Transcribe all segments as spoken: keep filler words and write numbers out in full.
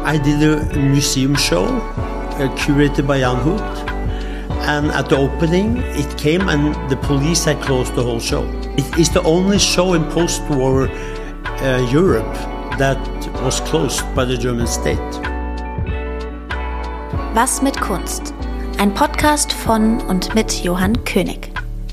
I did a museum show uh, curated by Jan Hoot, and at the opening it came and the police had closed the whole show. It is the only show in post-war uh, Europe that was closed by the German state. Was mit Kunst? Ein Podcast von und mit Johann König.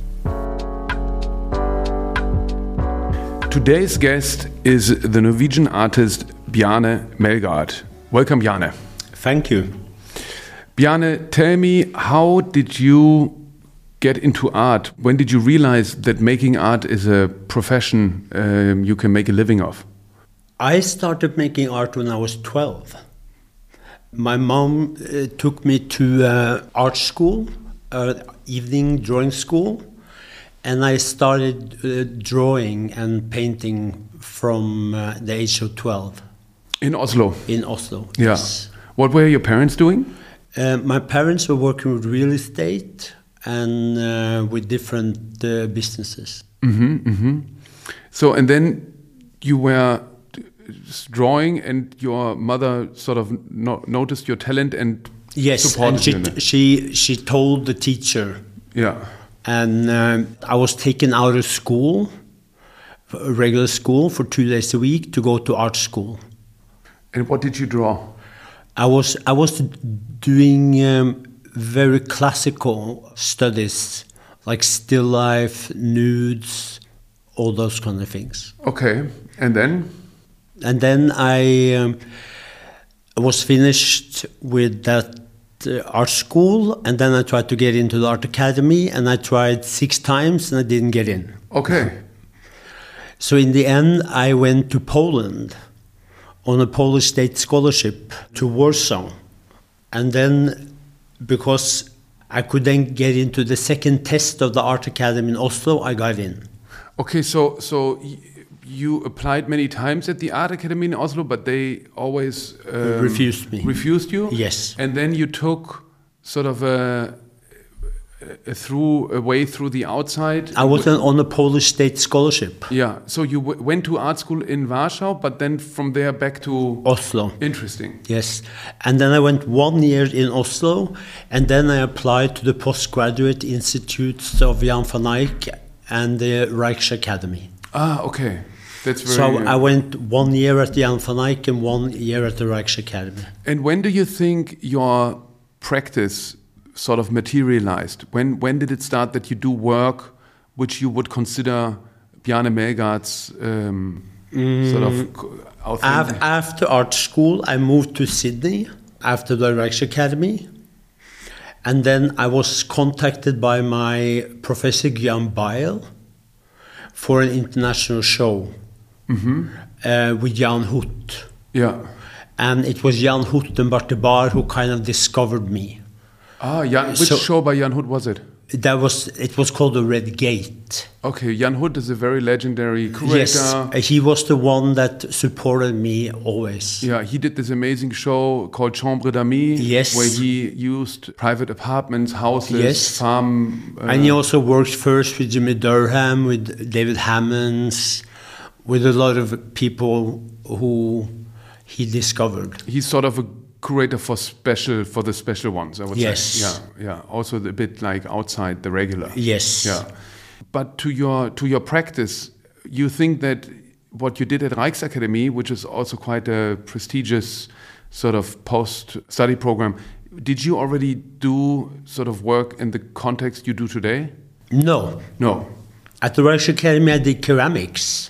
Today's guest is the Norwegian artist Bjarne Melgaard. Welcome, Bjarne. Thank you. Bjarne, tell me, how did you get into art? When did you realize that making art is a profession um, you can make a living of? I started making art when I was twelve. My mom uh, took me to uh, art school, uh, evening drawing school, and I started uh, drawing and painting from uh, the age of twelve. In Oslo? In Oslo, yeah. Yes. What were your parents doing? Uh, my parents were working with real estate and uh, with different uh, businesses. Mm-hmm, mm-hmm. So, and then you were drawing and your mother sort of no- noticed your talent and yes, supported and she, you in it. she, she told the teacher. Yeah. And um, I was taken out of school, a regular school, for two days a week to go to art school. And what did you draw? I was I was doing um, very classical studies, like still life, nudes, all those kind of things. Okay, and then? And then I um, was finished with that uh, art school, and then I tried to get into the art academy, and I tried six times, and I didn't get in. Okay. So in the end, I went to Poland on a Polish state scholarship to Warsaw. And then, because I could then get into the second test of the Art Academy in Oslo, I got in. Okay, so so y- you applied many times at the Art Academy in Oslo, but they always um, Refused me. Refused you? Yes. And then you took sort of a, a through a way through the outside. I was on a Polish state scholarship. Yeah. So you w- went to art school in Warsaw, but then from there back to Oslo. Interesting. Yes. And then I went one year in Oslo, and then I applied to the postgraduate institutes of Jan van Eyck and the Rijksacademy. Ah, okay. That's very. So I went one year at Jan van Eyck and one year at the Rijksacademy. And when do you think your practice sort of materialized? When when did it start that you do work which you would consider Bjarne Melgaard's um, mm. sort of authentic? After art school, I moved to Sydney after the Rijksacademy. And then I was contacted by my professor Guillaume Bail for an international show mm-hmm. uh, with Jan Hoot. Yeah. And it was Jan Hoot and Bart de Baar who kind of discovered me. Ah, Jan, which So- show by Jan Hoot was it? That was it was called The Red Gate. Okay, Jan Hoot is a very legendary curator. Yes, uh, he was the one that supported me always. Yeah, he did this amazing show called Chambre d'Amis, Yes. where he used private apartments, houses, Yes. farm. Uh, And he also worked first with Jimmy Durham, with David Hammonds, with a lot of people who he discovered. he's sort of a curator for special, for the special ones, I would Yes. say. Yeah, yeah. Also a bit like outside the regular. Yes. Yeah. But to your to your practice, you think that what you did at Rijksacademy, which is also quite a prestigious sort of post-study program, did you already do sort of work in the context you do today? No. No. At the Rijksacademy, I did ceramics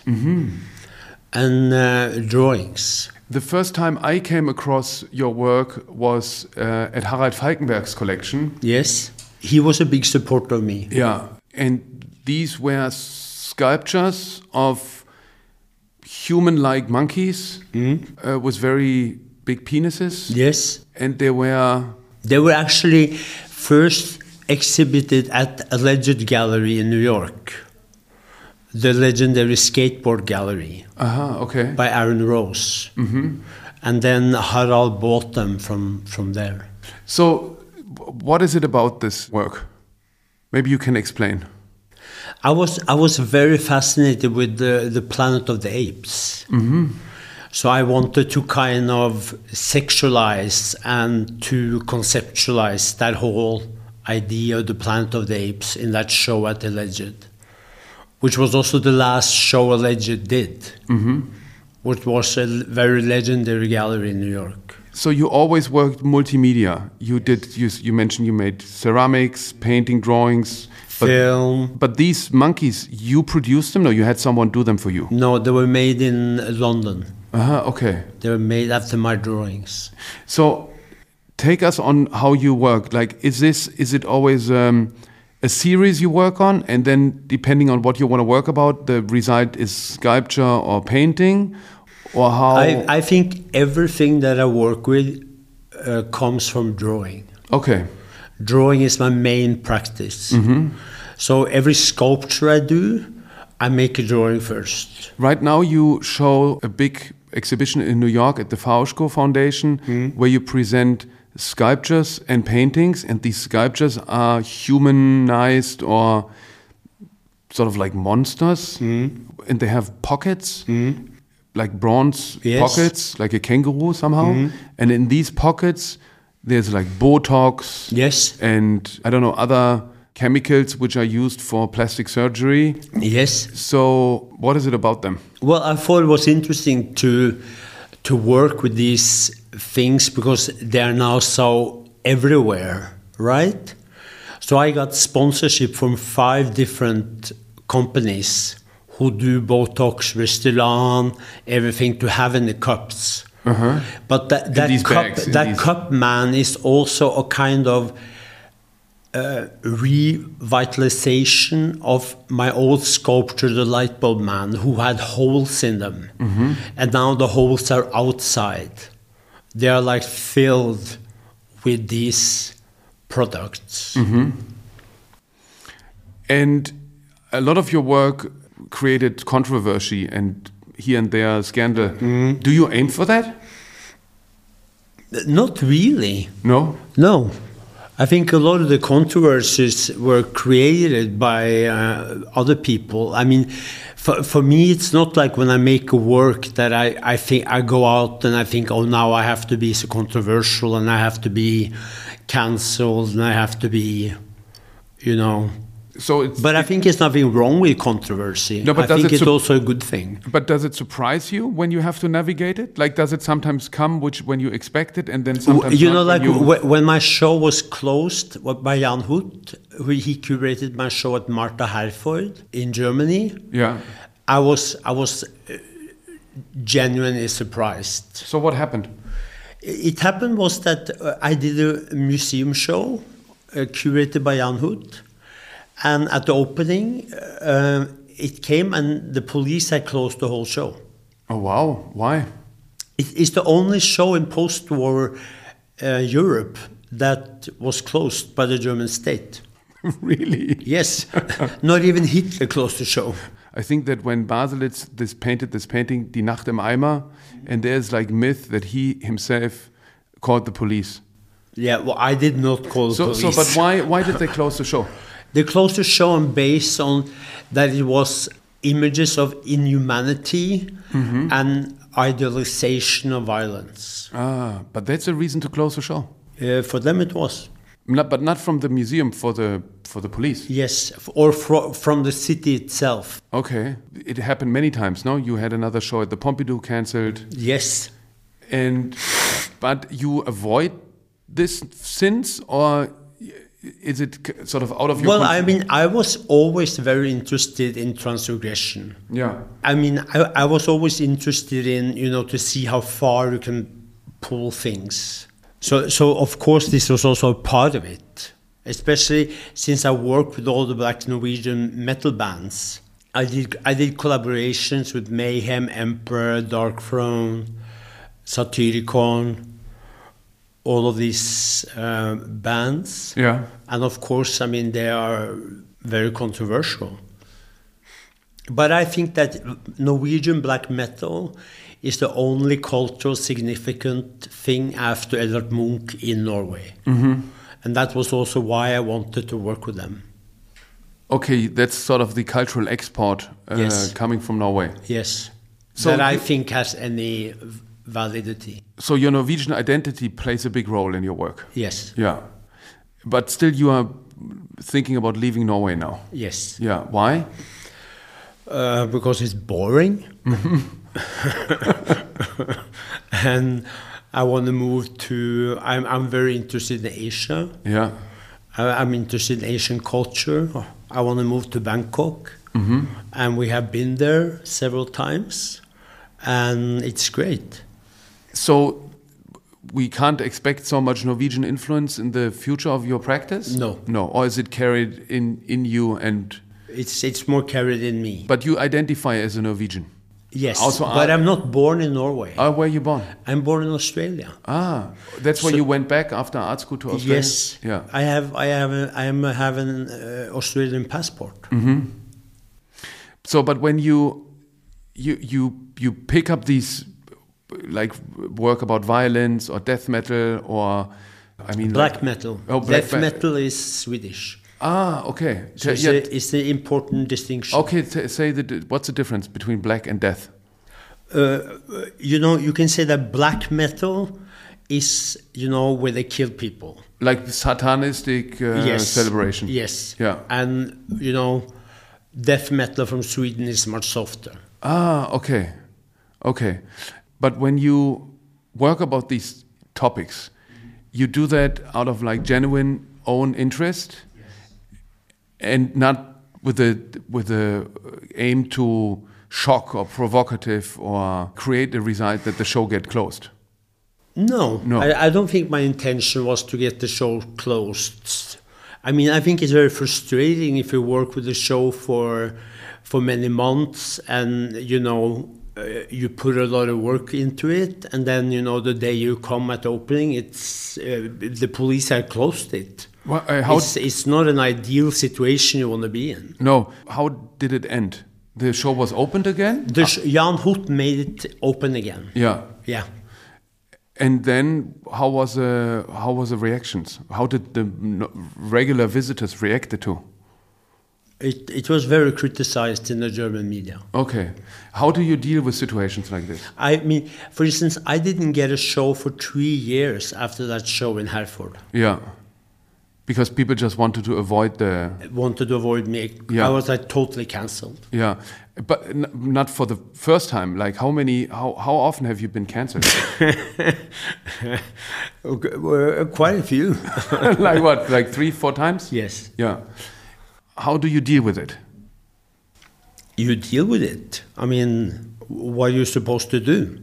and uh, drawings. The first time I came across your work was uh, at Harald Falkenberg's collection. Yes. He was a big supporter of me. Yeah, and these were sculptures of human-like monkeys uh, with very big penises. Yes. And they were... They were actually first exhibited at Alleged Gallery in New York, the legendary skateboard gallery Aha, okay. by Aaron Rose. Mm-hmm. And then Harald bought them from, from there. So what is it about this work? Maybe you can explain. I was I was very fascinated with the, the Planet of the Apes. Mm-hmm. So I wanted to kind of sexualize and to conceptualize that whole idea of the Planet of the Apes in that show at Alleged, which was also the last show Alleged did, mm-hmm. which was a very legendary gallery in New York. So you always worked multimedia. You did. You, you mentioned you made ceramics, painting, drawings, but, film. But these monkeys, you produced them, or you had someone do them for you? No, they were made in London. Uh-huh, okay. They were made after my drawings. So, take us on how you work. Like, is this is it always um, a series you work on, and then depending on what you want to work about, the result is sculpture or painting, or how? I, I think everything that I work with uh, comes from drawing. Okay. Drawing is my main practice. Mm-hmm. So every sculpture I do, I make a drawing first. Right now, you show a big exhibition in New York at the Fauschko Foundation, mm. where you present sculptures and paintings, and these sculptures are humanized or sort of like monsters, mm. and they have pockets, mm. like bronze yes. pockets, like a kangaroo somehow, mm. and in these pockets there's like Botox, yes, and I don't know, other chemicals which are used for plastic surgery. Yes. So what is it about them? Well, I thought it was interesting to to work with these things because they are now so everywhere, right? So I got sponsorship from five different companies who do Botox, Restylane, everything to have in the cups. Uh-huh. But that, that cup, bags, that these... cup man is also a kind of Uh, revitalization of my old sculpture, the light bulb man, who had holes in them. Mm-hmm. And now the holes are outside. They are like filled with these products. Mm-hmm. And a lot of your work created controversy and here and there scandal. Mm-hmm. Do you aim for that? Not really. No? No. I think a lot of the controversies were created by uh, other people. I mean, for, for me, it's not like when I make a work that I, I think I go out and I think, oh, now I have to be so controversial and I have to be cancelled and I have to be, you know. So it's, but I think there's nothing wrong with controversy. No, but I think it it's also a good thing. But does it surprise you when you have to navigate it? Like, does it sometimes come which when you expect it, and then sometimes you know, not, like when, you... when my show was closed by Jan Hut, who he curated my show at Martha Herford in Germany. Yeah, I was I was genuinely surprised. So what happened? It happened was that uh, I did a museum show uh, curated by Jan Hut. And at the opening, uh, it came and the police had closed the whole show. Oh, wow. Why? It is the only show in post-war uh, Europe that was closed by the German state. Really? Yes. Not even Hitler closed the show. I think that when Baselitz this painted this painting, Die Nacht im Eimer, and there's like myth that he himself called the police. Yeah, well, I did not call the so, police. So, but why, why did they close the show? They closed the show on based on that it was images of inhumanity mm-hmm. and idealization of violence. Ah, but that's a reason to close the show. Uh, for them, it was. Not, but not from the museum, for the for the police. Yes, or fro- from the city itself. Okay, it happened many times. No, you had another show at the Pompidou cancelled. Yes, and but you avoid this since, or is it sort of out of your... Well, control? I mean, I was always very interested in transgression. Yeah. I mean, I, I was always interested in, you know, to see how far you can pull things. So, so of course, this was also a part of it, especially since I worked with all the Black Norwegian metal bands. I did, I did collaborations with Mayhem, Emperor, Dark Throne, Satyricon, all of these uh, bands. Yeah. And of course, I mean, they are very controversial. But I think that Norwegian black metal is the only cultural significant thing after Edvard Munch in Norway. Mm-hmm. And that was also why I wanted to work with them. Okay, that's sort of the cultural export uh, yes. coming from Norway. Yes. So that I you- think has any v- validity. So your Norwegian identity plays a big role in your work. Yes, Yeah. But still you are thinking about leaving Norway now. yes. Yeah. Why? Uh, because it's boring. And I want to move to, I'm, I'm very interested in Asia. Yeah. I, I'm interested in Asian culture. I want to move to Bangkok. And we have been there several times. And it's great. So we can't expect so much Norwegian influence in the future of your practice? No. No. Or is it carried in, in you and... It's, it's more carried in me. But you identify as a Norwegian? Yes, Also, but I- I'm not born in Norway. Ah, where are you born? I'm born in Australia. Ah, that's why So- you went back after art school to Australia? Yes, Yeah. I have. I have. A, I am have an uh, Australian passport. So, but when you you you you pick up these like work about violence or death metal or I mean Black like- metal. Oh, black Death me- metal is Swedish. Ah, okay. So it's, Yeah, a, it's an important distinction. okay. t- Say the what's the difference between black and death? Uh, you know, you can say that black metal is, you know, where they kill people. Like satanistic uh, Yes. celebration. Yes. Yeah. And you know, death metal from Sweden is much softer. Ah, okay, okay. But when you work about these topics, you do that out of like genuine own interest, and not with a with a aim to shock or provocative or create a result that the show get closed. No, No. I, I don't think my intention was to get the show closed. I mean, I think it's very frustrating if you work with a show for for many months and you know uh, you put a lot of work into it, and then you know the day you come at opening, it's uh, the police have closed it. Well, uh, how It's, it's not an ideal situation you want to be in. no? How did it end? The show was opened again. The sh- Jan Hut made it open again. Yeah. Yeah. And then how was the how was the reactions? How did the no- regular visitors react to? It, it was very criticized in the German media. Okay. How do you deal with situations like this? I mean, for instance, I didn't get a show for three years after that show in Hereford. Yeah. Because people just wanted to avoid the Wanted to avoid me. Yeah. I was like totally cancelled. yeah, but n- not for the first time. Like how many how how often have you been cancelled? Okay, well, quite a few. Like what? Like three, four times? Yes. Yeah. How do you deal with it? You deal with it. I mean, what are you supposed to do?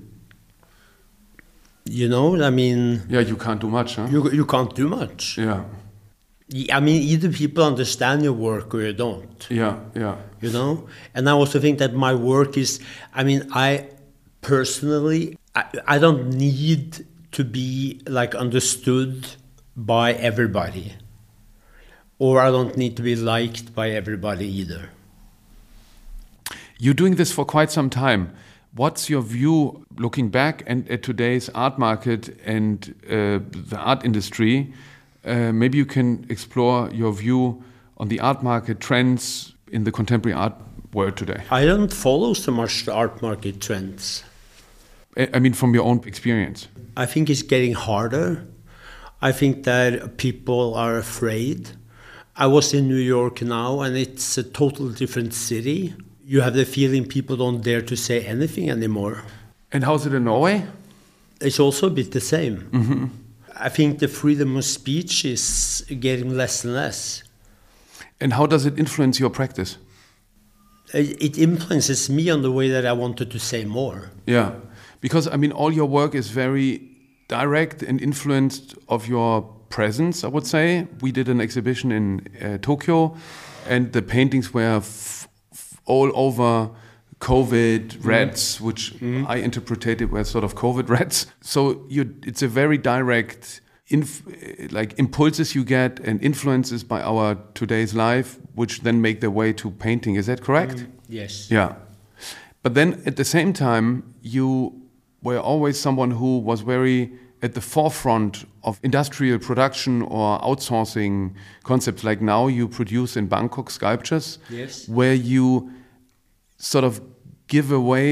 You know, I mean, Yeah, you can't do much, huh? you, you can't do much. Yeah. I mean, either people understand your work or you don't. Yeah, yeah. You know, and I also think that my work is, I mean, I personally, I, I don't need to be like understood by everybody, or I don't need to be liked by everybody either. You're doing this for quite some time. What's your view looking back and at today's art market and uh, the art industry? Uh, maybe you can explore your view on the art market trends in the contemporary art world today. I don't follow so much the art market trends. I I mean, from your own experience. I think it's getting harder. I think that people are afraid. I was in New York now, and it's a totally different city. You have the feeling people don't dare to say anything anymore. And how's it in Norway? It's also a bit the same. I think the freedom of speech is getting less and less. And how does it influence your practice? It it influences me on the way that I wanted to say more. Yeah, because I mean, all your work is very direct and influenced of your presence, I would say. We did an exhibition in uh, Tokyo, and the paintings were f- f- all over COVID rats, which I interpreted were sort of COVID rats. So you, it's a very direct, inf- like impulses you get and influences by our today's life, which then make their way to painting. Is that correct? Yes. Yeah. But then at the same time, you were always someone who was very at the forefront of industrial production or outsourcing concepts. Like now you produce in Bangkok sculptures Yes. where you sort of give away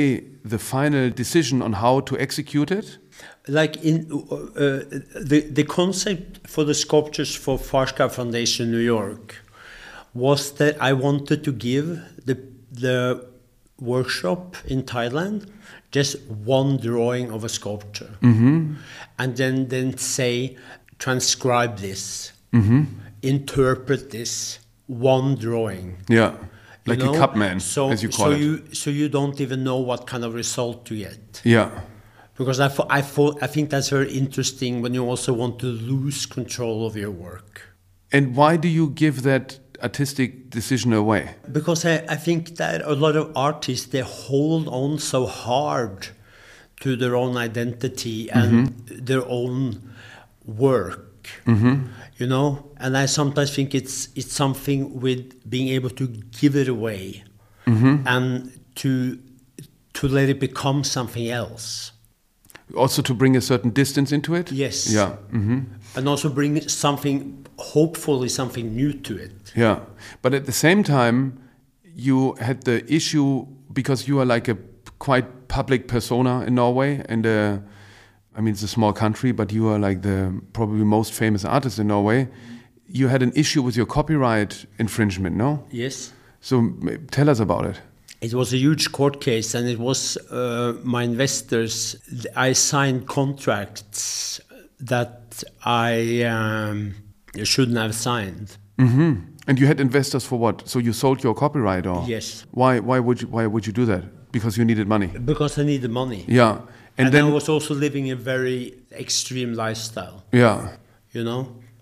the final decision on how to execute it? Like in uh, the the concept for the sculptures for Farskar Foundation New York was that I wanted to give the the workshop in Thailand just one drawing of a sculpture, mm-hmm. and then then say, transcribe this, mm-hmm. interpret this one drawing. Yeah, like you know? a cup man, so, as you call so it. You, so you don't even know what kind of result you get. Yeah. Because I, I, I think that's very interesting when you also want to lose control of your work. And why do you give that artistic decision away? Because I, I think that a lot of artists, they hold on so hard to their own identity and mm-hmm. their own work, mm-hmm. you know? And I sometimes think it's it's something with being able to give it away mm-hmm. and to to let it become something else. Also to bring a certain distance into it? Yes. Yeah. Mm-hmm. And also bring something, hopefully something new to it. Yeah. But at the same time, you had the issue, because you are like a quite public persona in Norway, and uh, I mean, it's a small country, but you are like the probably most famous artist in Norway. You had an issue with your copyright infringement, no? Yes. So tell us about it. It was a huge court case, and it was uh, my investors. I signed contracts that I um, shouldn't have signed. Mm-hmm. And you had investors for what? So you sold your copyright, or yes? Why? Why would you? Why would you do that? Because you needed money. Because I needed money. Yeah, and, and then I was also living a very extreme lifestyle. Yeah, you know.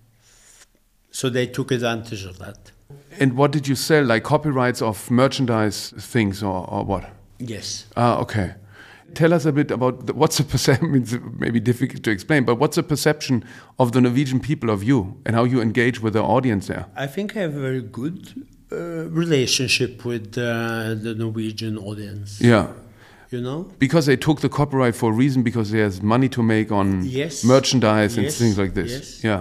So they took advantage of that. And what did you sell, like copyrights of merchandise things, or, or what? Yes. Ah, okay. Tell us a bit about the, what's the perception, it's maybe difficult to explain, but what's the perception of the Norwegian people of you and how you engage with the audience there? I think I have a very good uh, relationship with uh, the Norwegian audience. Yeah. You know? Because they took the copyright for a reason, because there's money to make on yes. merchandise and yes. things like this. Yes. Yeah.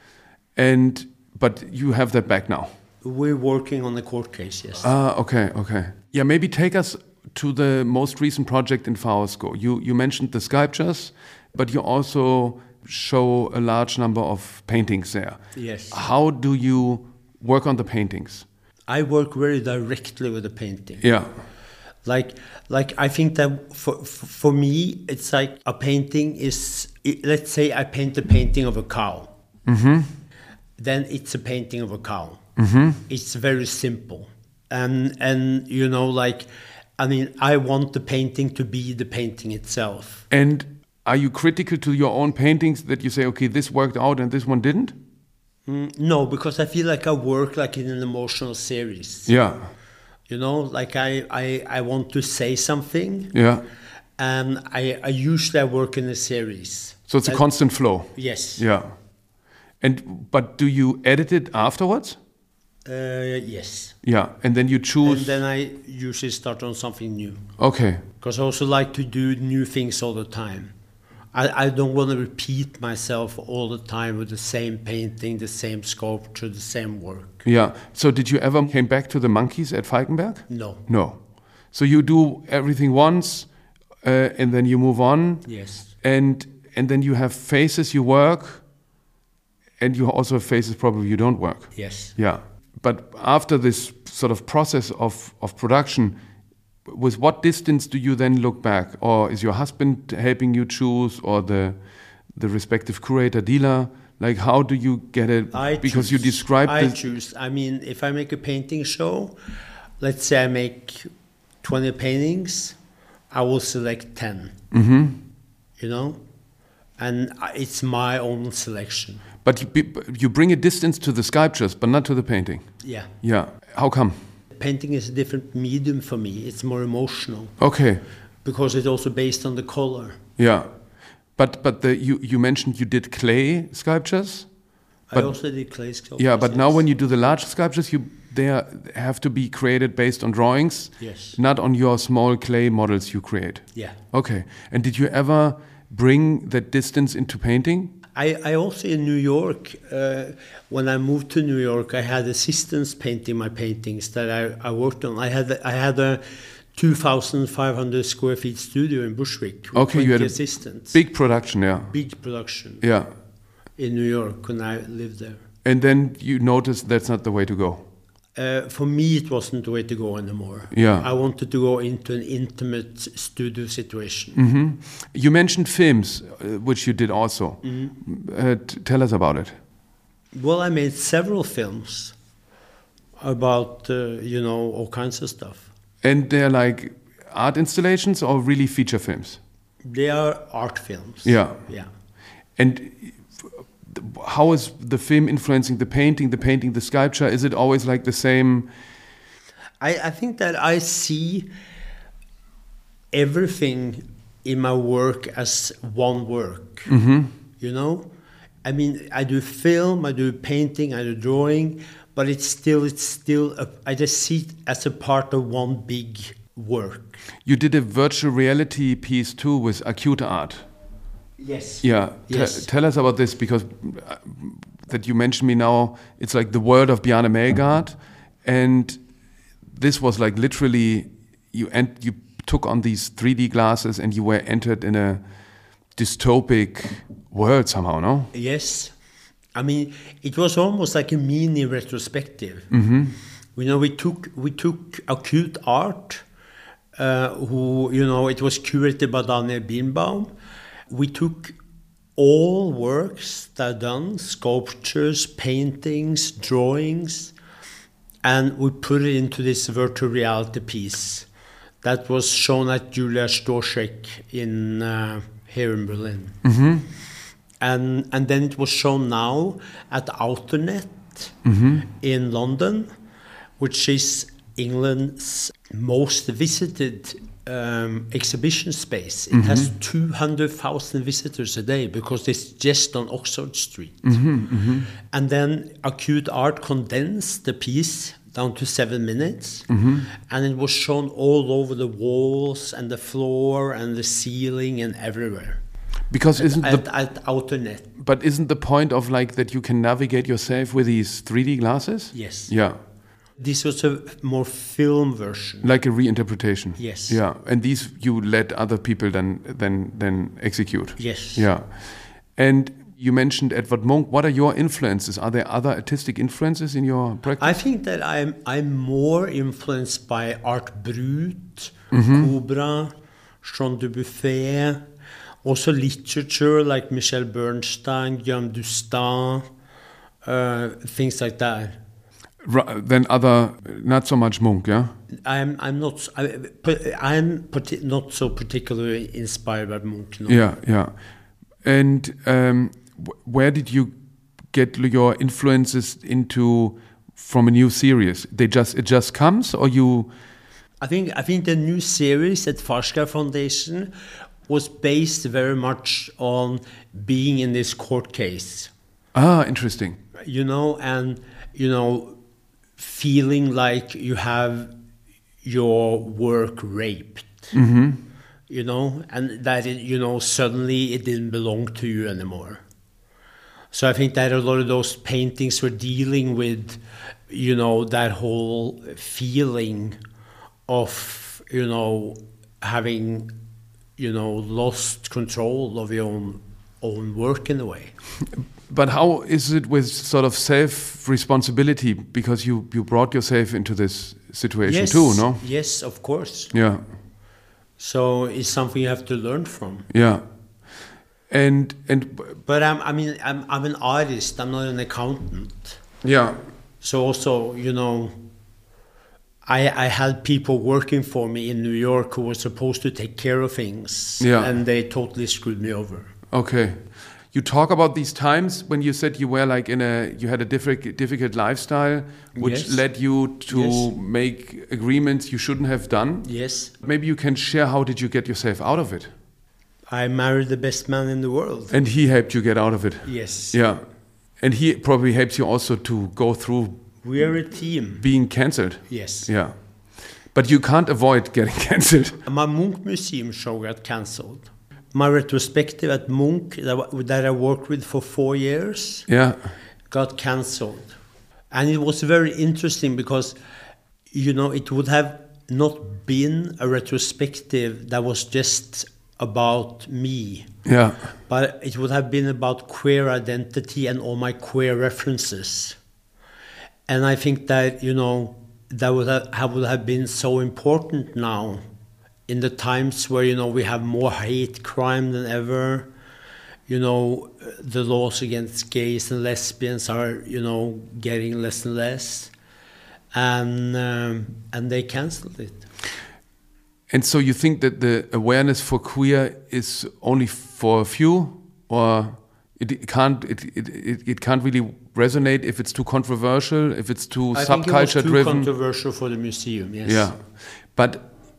And, but you have that back now. We're working on the court case, yes. Ah, okay, okay. Yeah, maybe take us to the most recent project in Faosko. You you mentioned the sculptures, but you also show a large number of paintings there. Yes. How do you work on the paintings? I work very directly with the painting. Yeah. Like, like I think that for for me, it's like a painting is. Let's say I paint a painting of a cow. Mm-hmm. Then it's a painting of a cow. Mm-hmm. It's very simple, and and you know, like, I mean, I want the painting to be the painting itself. And are you critical to your own paintings, that you say, okay, this worked out and this one didn't? Mm, no, because I feel like I work like in an emotional series. Yeah. You know, like I I, I want to say something. Yeah. And I, I usually I work in a series. So it's a I, constant flow. Yes. Yeah. And but do you edit it afterwards? Uh, yes. Yeah, and then you choose. And then I usually start on something new. Okay. Because I also like to do new things all the time. I, I don't want to repeat myself all the time with the same painting, the same sculpture, the same work. Yeah. So did you ever came back to the monkeys at Falkenberg? No. No. So you do everything once, uh, and then you move on. Yes. And and then you have phases you work, and you also have phases probably you don't work. Yes. Yeah. But after this sort of process of, of production, with what distance do you then look back? Or is your husband helping you choose, or the the respective curator, dealer? Like, how do you get it? I because choose. you described I this. choose. I mean, if I make a painting show, let's say I make twenty paintings, I will select ten. Mm-hmm. You know? And it's my own selection. But you, you bring a distance to the sculptures, but not to the painting. Yeah. Yeah. How come? Painting is a different medium for me. It's more emotional. Okay. Because it's also based on the color. Yeah. But but the, you, you mentioned you did clay sculptures? I also did clay sculptures. Yeah, but yes. now when you do the large sculptures, you they are, have to be created based on drawings, yes, not on your small clay models you create. Yeah. Okay. And did you ever bring that distance into painting? I, I also in New York, uh, when I moved to New York, I had assistants painting my paintings that I, I worked on. I had I had a two thousand five hundred square feet studio in Bushwick. With Okay, you had a assistants. big production, yeah. Big production. Yeah. In New York when I lived there. And then you noticed that's not the way to go. Uh, for me, it wasn't the way to go anymore. Yeah. I wanted to go into an intimate studio situation. Mm-hmm. You mentioned films, uh, which you did also. Mm-hmm. Uh, t- tell us about it. Well, I made several films about, uh, you know, all kinds of stuff. And they're like art installations or really feature films? They are art films. Yeah. Yeah. And how is the film influencing the painting, the painting, the sculpture? Is it always like the same? I, I think that I see everything in my work as one work. Mm-hmm. You know? I mean, I do film, I do painting, I do drawing, but it's still, it's still, a, I just see it as a part of one big work. You did a virtual reality piece too with Acute Art. Yes. Yeah. Yes. T- tell us about this, because uh, that you mentioned me now, it's like the world of Bjarne Melgaard, and this was like literally you ent- you took on these three D glasses and you were entered in a dystopic world somehow, no? Yes. I mean, it was almost like a mini retrospective. Mm-hmm. You know, we took we took Acute Art, uh, who, you know, it was curated by Daniel Birnbaum. We took all works that are done, sculptures, paintings, drawings, and we put it into this virtual reality piece that was shown at Julia Stoschek in uh, here in Berlin. Mm-hmm. And and then it was shown now at Outernet Mm-hmm. in London, which is England's most visited um, exhibition space. It Mm-hmm. has two hundred thousand visitors a day because it's just on Oxford Street. Mm-hmm. Mm-hmm. And then Acute Art condensed the piece down to seven minutes. Mm-hmm. And it was shown all over the walls and the floor and the ceiling and everywhere. Because isn't At, the at Outernet. but isn't the point of like that you can navigate yourself with these three D glasses? Yes. Yeah. This was a more film version. Like a reinterpretation. Yes. Yeah. And these you let other people then then then execute. Yes. Yeah. And you mentioned Edvard Munch. What are your influences? Are there other artistic influences in your practice? I think that I'm I'm more influenced by Art Brut, Mm-hmm. Cobra, Jean Dubuffet, also literature like Michel Bernstein, Guillaume Dustin, uh, things like that. Ra- than other, not so much Munch, yeah? I'm I'm not I, I'm parti- not so particularly inspired by Munch. No. Yeah, yeah. And um, wh- where did you get your influences into from a new series? They just it just comes, or you? I think I think the new series at Farskar Foundation was based very much on being in this court case, Ah, interesting. you know, and you know, feeling like you have your work raped, Mm-hmm. you know, and that it, you know, suddenly it didn't belong to you anymore. So I think that a lot of those paintings were dealing with, you know, that whole feeling of, you know, having, you know, lost control of your own own work in a way. But how is it with sort of self-responsibility? Because you, you brought yourself into this situation Yes, too, no? yes, of course. Yeah, So it's something you have to learn from. yeah. And and But I'm, I mean, I'm, I'm an artist. I'm not an accountant. yeah, So also, you know, I I had people working for me in New York who were supposed to take care of things, Yeah. and they totally screwed me over. okay. You talk about these times when you said you were like in a you had a difficult difficult lifestyle, which Yes. led you to Yes. make agreements you shouldn't have done. Yes, Maybe you can share how did you get yourself out of it? I married the best man in the world. And he helped you get out of it. Yes, Yeah. And he probably helps you also to go through we are a team. being cancelled. Yes. Yeah. But you can't avoid getting cancelled. My Munch Museum show got cancelled. My retrospective at Munch that, that I worked with for four years Yeah. got cancelled. And it was very interesting because, you know, it would have not been a retrospective that was just about me, Yeah. but it would have been about queer identity and all my queer references. And I think that, you know, that would have, would have been so important now in the times where, you know, we have more hate crime than ever. You know, the laws against gays and lesbians are, you know, getting less and less. And, um, and they cancelled it. And so you think that the awareness for queer is only for a few, or it can't it it, it, it can't really resonate if it's too controversial, if it's too I subculture think it was too driven? Controversial for the museum, yes. Yeah, but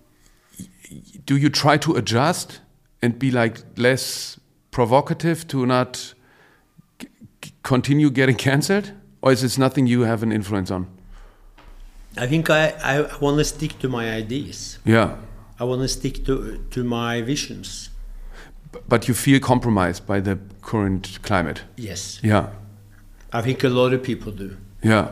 do you try to adjust and be like less provocative to not g- continue getting cancelled, or is this nothing you have an influence on? I think I, I want to stick to my ideas. Yeah. I want to stick to to my visions. But you feel compromised by the current climate? Yes. Yeah. I think a lot of people do. Yeah.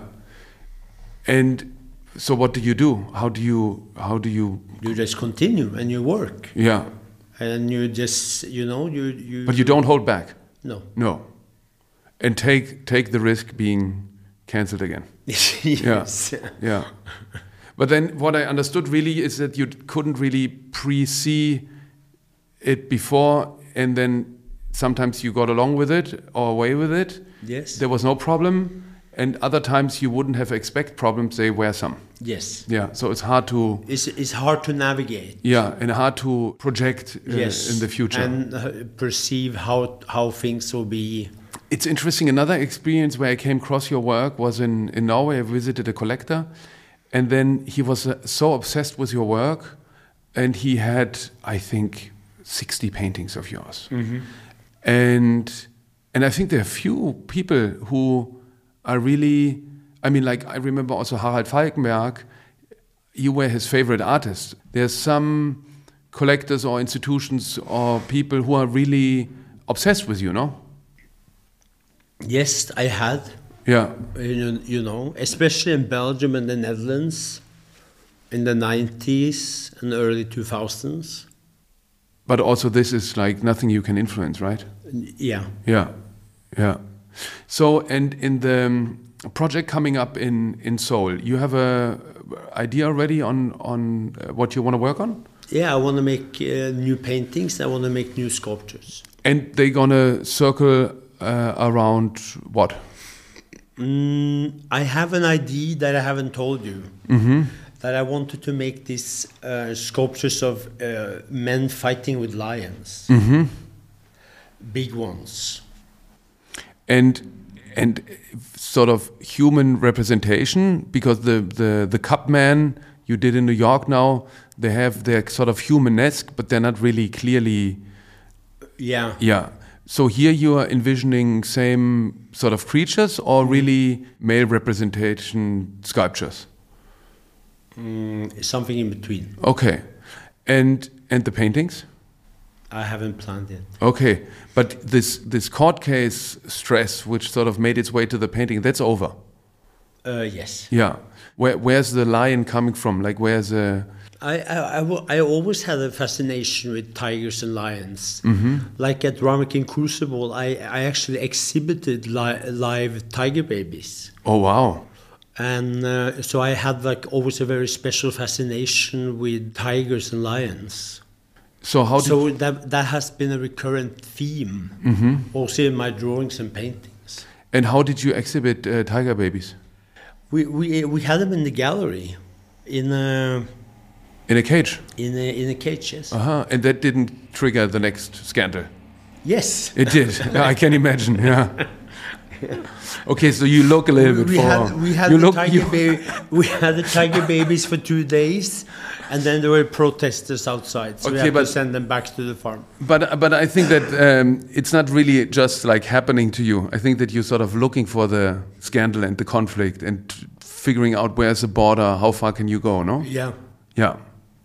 And so what do you do? How do you, how do you... You just continue and you work. Yeah. And you just, you know, you... you But you don't hold back? No. No. And take take the risk being cancelled again? Yes. Yeah. Yeah. But then what I understood really is that you couldn't really pre-see it before, and then sometimes you got along with it or away with it. Yes. There was no problem, and other times you wouldn't have expect problems. There were some. Yes. Yeah. So it's hard to. It's it's hard to navigate. Yeah, and hard to project uh, Yes. in the future And uh, perceive how how things will be. It's interesting. Another experience where I came across your work was in in Norway. I visited a collector, and then he was uh, so obsessed with your work, and he had, I think, sixty paintings of yours. Mm-hmm. And and I think there are few people who are really, I mean, like I remember also Harald Falkenberg, you were his favorite artist. There's some collectors or institutions or people who are really obsessed with you, no? Yes, I had. Yeah. You, you know, especially in Belgium and the Netherlands in the nineties and early two thousands. But also this is like nothing you can influence, right? Yeah. Yeah, yeah. So, and in the um, project coming up in, in Seoul, you have a idea already on, on uh, what you want to work on? Yeah, I want to make uh, new paintings. I want to make new sculptures. And they're gonna circle uh, around what? Mm, I have an idea that I haven't told you. Mm-hmm. That I wanted to make these uh, sculptures of uh, men fighting with lions. Mm-hmm. Big ones. And and sort of human representation, because the, the, the cup man you did in New York now, they have their sort of humanesque, but they're not really clearly. Yeah. Yeah. So here you are envisioning same sort of creatures or really male representation sculptures? Mm, something in between. Okay. And and the paintings? I haven't planned it. Okay. But this this court case stress which sort of made its way to the painting, that's over. Uh, yes. Yeah. Where where's the lion coming from? Like where's the I, I, I, w- I always had a fascination with tigers and lions. Mm-hmm. Like at Ramekin Crucible, I, I actually exhibited li- live tiger babies. Oh wow. And uh, so I had like always a very special fascination with tigers and lions. So how did So that that has been a recurrent theme, mm-hmm. also in my drawings and paintings. And how did you exhibit uh, tiger babies? We, we we had them in the gallery, in a In a cage? in a in a cage. Yes. Uh-huh. And that didn't trigger the next scandal? Yes. It did. Yeah, I can imagine, yeah. Okay, so you look a little bit we for... had we had you the look, tiger you- baby we had the tiger babies for two days, and then there were protesters outside, so we Okay, had to but- send them back to the farm. But but I think that um, it's not really just like happening to you. I think that you're sort of looking for the scandal and the conflict and t- figuring out where's the border, how far can you go, no? Yeah. Yeah.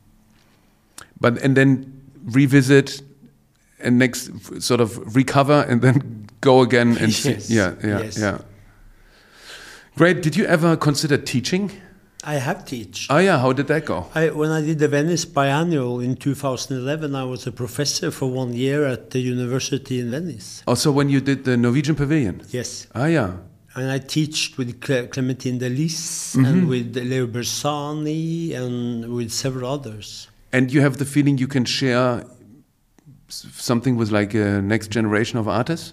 But and then revisit and next f- sort of recover and then go again and see. Yes. Yeah, yeah, Yes. yeah. Great. Did you ever consider teaching? I have taught. Oh yeah, how did that go? I, when I did the Venice Biennial in two thousand eleven, I was a professor for one year at the university in Venice. Also when you did the Norwegian Pavilion? Yes. Ah yeah. And I taught with Cle- Clementine Delis mm-hmm. and with Leo Bersani and with several others. And you have the feeling you can share something with like a next generation of artists?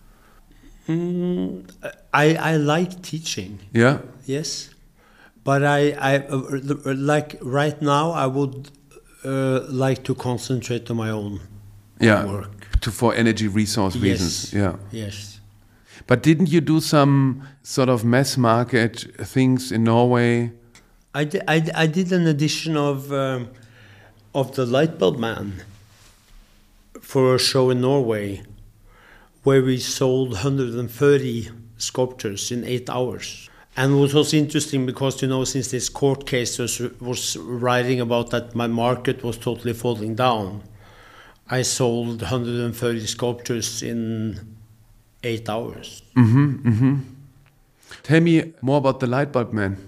Mm, I, I like teaching. Yeah? Yes. But I, I uh, like right now, I would uh, like to concentrate on my own yeah. work. To, for energy resource yes. reasons. Yeah. Yes. But didn't you do some sort of mass market things in Norway? I did, I, I did an edition of um, of the Lightbulb Man for a show in Norway, where we sold one hundred thirty sculptures in eight hours. And it was also interesting because, you know, since this court case was, was writing about that my market was totally falling down, I sold one hundred thirty sculptures in eight hours. Mm-hmm, mm-hmm. Tell me more about the Lightbulb Man.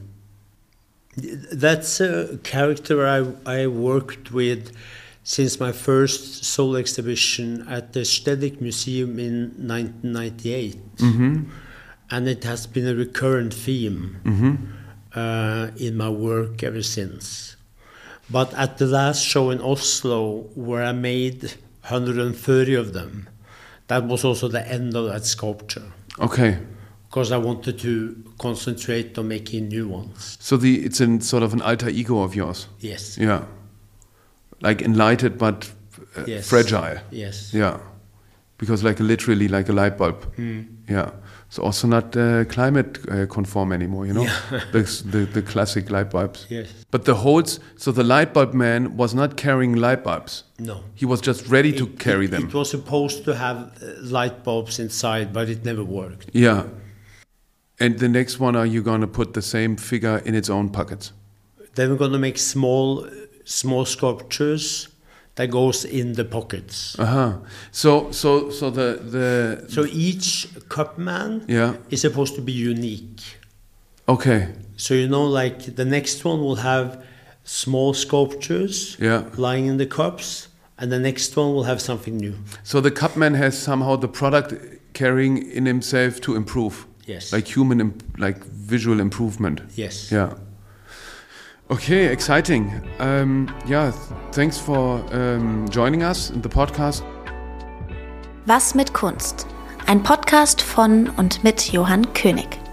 That's a character I, I worked with since my first solo exhibition at the Stedelijk Museum in nineteen ninety-eight. Mm-hmm. And it has been a recurrent theme mm-hmm. uh, in my work ever since. But at the last show in Oslo, where I made one hundred thirty of them, that was also the end of that sculpture. Okay. Because I wanted to concentrate on making new ones. So the it's a sort of an alter ego of yours? Yes. Yeah. Like enlightened but uh, yes. fragile? Yes. Yeah. Because like literally like a light bulb. Mm. Yeah. It's also not uh, climate uh, conform anymore, you know? Yeah. the, the, the classic light bulbs. Yes. But the holds, so the light bulb man was not carrying light bulbs. No. He was just ready to it, carry it, them. It was supposed to have uh, light bulbs inside, but it never worked. Yeah. And the next one, are you going to put the same figure in its own pockets? Then we're going to make small, small sculptures that goes in the pockets. Uh-huh. So, so, so the the. So each cup man yeah. is supposed to be unique. Okay. So you know, like the next one will have small sculptures yeah. lying in the cups, and the next one will have something new. So the cup man has somehow the product carrying in himself to improve. Yes. Like human, imp- like visual improvement. Yes. Yeah. Okay, exciting. Um, yeah, thanks for um, joining us in the podcast. Was mit Kunst? Ein Podcast von und mit Johann König.